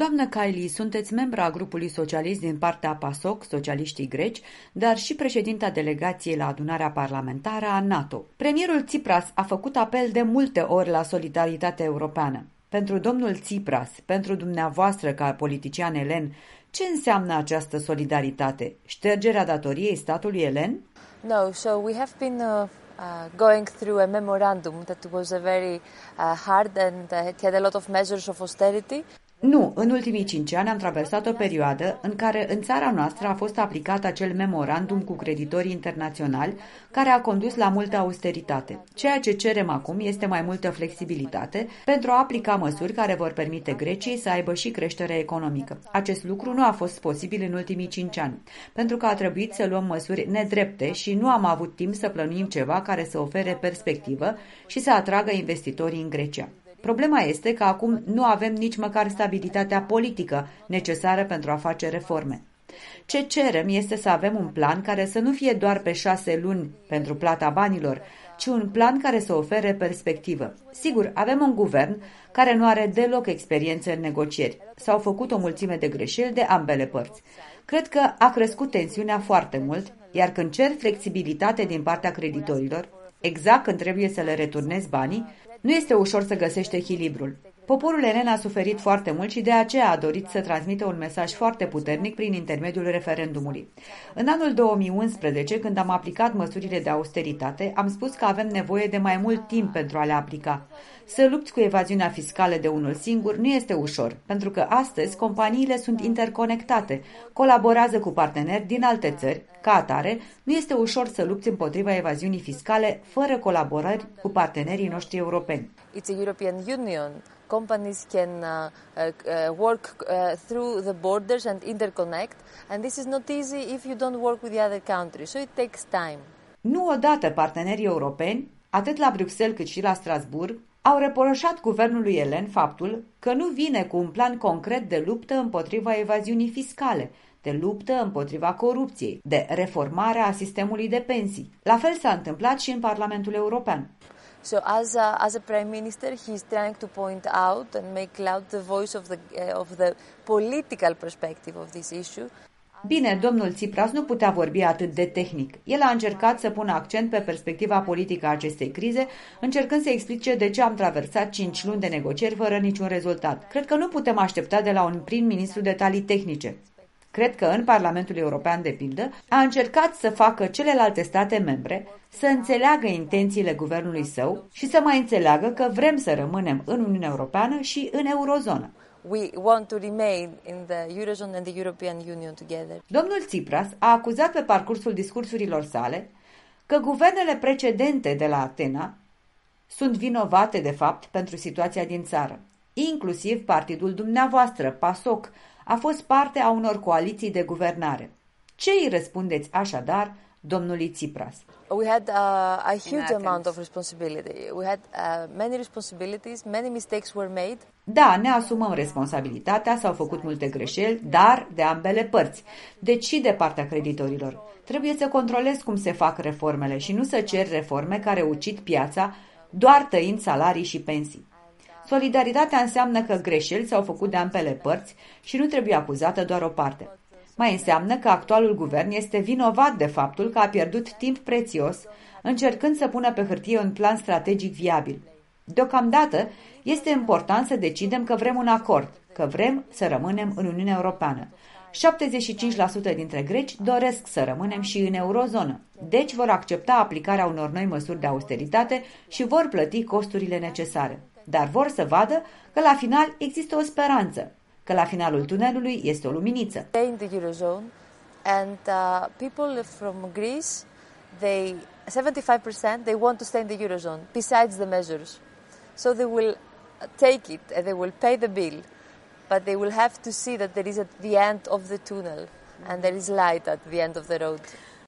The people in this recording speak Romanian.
Doamnă Kaili, sunteți membra a grupului socialist din partea PASOK, socialiștii greci, dar și președinta delegației la adunarea parlamentară a NATO. Premierul Tsipras a făcut apel de multe ori la solidaritatea europeană. Pentru domnul Tsipras, pentru dumneavoastră ca politician elen, ce înseamnă această solidaritate? Ștergerea datoriei statului elen? No, so we have been going through a memorandum that was a very hard and it had a lot of measures of austerity. Nu, în ultimii 5 ani am traversat o perioadă în care în țara noastră a fost aplicat acel memorandum cu creditorii internaționali care a condus la multă austeritate. Ceea ce cerem acum este mai multă flexibilitate pentru a aplica măsuri care vor permite Greciei să aibă și creștere economică. Acest lucru nu a fost posibil în ultimii 5 ani, pentru că a trebuit să luăm măsuri nedrepte și nu am avut timp să plănuim ceva care să ofere perspectivă și să atragă investitorii în Grecia. Problema este că acum nu avem nici măcar stabilitatea politică necesară pentru a face reforme. Ce cerem este să avem un plan care să nu fie doar pe 6 luni pentru plata banilor, ci un plan care să ofere perspectivă. Sigur, avem un guvern care nu are deloc experiență în negocieri. S-au făcut o mulțime de greșeli de ambele părți. Cred că a crescut tensiunea foarte mult, iar când cer flexibilitate din partea creditorilor, exact când trebuie să le returnezi banii, nu este ușor să găsești echilibrul. Poporul elen a suferit foarte mult și de aceea a dorit să transmită un mesaj foarte puternic prin intermediul referendumului. În anul 2011, când am aplicat măsurile de austeritate, am spus că avem nevoie de mai mult timp pentru a le aplica. Să lupți cu evaziunea fiscală de unul singur nu este ușor, pentru că astăzi companiile sunt interconectate, colaborează cu parteneri din alte țări. Ca atare, nu este ușor să lupți împotriva evaziunii fiscale fără colaborări cu partenerii noștri europeni. It's a European Union. Companies can work through the borders and interconnect, and this is not easy if you don't work with the other countries, so it takes time. Nu odată partenerii europeni, atât la Bruxelles cât și la Strasbourg, au reproșat guvernului elen faptul că nu vine cu un plan concret de luptă împotriva evaziunii fiscale, de luptă împotriva corupției, de reformare a sistemului de pensii. La fel s-a întâmplat și în Parlamentul European. So as a prime minister, he is trying to point out and make loud the voice of the political perspective of this issue. Bine, domnul Tsipras nu putea vorbi atât de tehnic. El a încercat să pună accent pe perspectiva politică a acestei crize, încercând să explice de ce am traversat 5 luni de negocieri fără niciun rezultat. Cred că nu putem aștepta de la un prim-ministru detalii tehnice. Cred că în Parlamentul European, de pildă, a încercat să facă celelalte state membre să înțeleagă intențiile guvernului său și să mai înțeleagă că vrem să rămânem în Uniunea Europeană și în eurozonă. We want to remain in the Eurozone and the European Union together. Domnul Tsipras a acuzat pe parcursul discursurilor sale că guvernele precedente de la Atena sunt vinovate, de fapt, pentru situația din țară. Inclusiv partidul dumneavoastră, PASOK, a fost parte a unor coaliții de guvernare. Ce îi răspundeți așadar domnului Tsipras? We had a huge amount of responsibility. We had many responsibilities, many mistakes were made. Da, ne asumăm responsabilitatea, s-au făcut multe greșeli, dar de ambele părți, deci și de partea creditorilor. Trebuie să controlezi cum se fac reformele și nu să ceri reforme care ucid piața doar tăind salarii și pensii. Solidaritatea înseamnă că greșeli s-au făcut de ambele părți și nu trebuie acuzată doar o parte. Mai înseamnă că actualul guvern este vinovat de faptul că a pierdut timp prețios încercând să pună pe hârtie un plan strategic viabil. Deocamdată este important să decidem că vrem un acord, că vrem să rămânem în Uniunea Europeană. 75% dintre greci doresc să rămânem și în eurozonă, deci vor accepta aplicarea unor noi măsuri de austeritate și vor plăti costurile necesare. Dar vor să vadă că la final există o speranță, că la finalul tunelului este o luminiță. In the Eurozone and people from Greece, 75% they want to stay in the Eurozone besides the measures. So they will take it and they will pay the bill, but they will have to see that there is at the end of the tunnel and there is light at the end of the road.